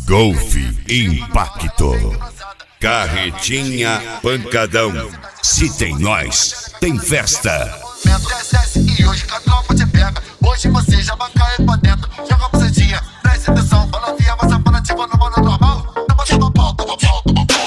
Golf Impacto. Carretinha Pancadão. Se tem nós, tem festa. E hoje que a tropa te pega. Hoje você já vai cair pra dentro. Joga a bucetinha, presta atenção. Balanceia, mas a panativa no modo normal. Toma pau, toma pau, toma pau.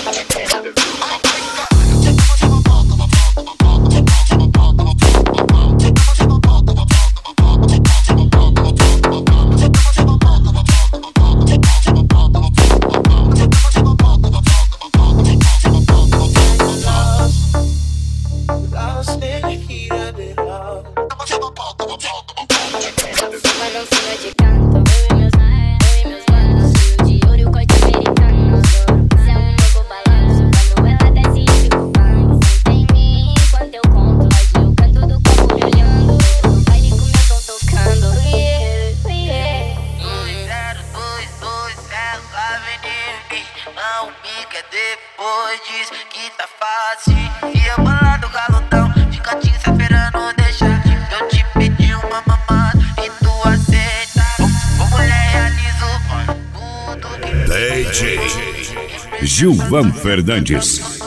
Não pica depois diz que tá fácil. E eu bolado galudão, fica te esperando deixar. Eu te pedi uma mamada e tu aceita. Ô mulher, realizo tudo que DJ Gilvan Fernandes.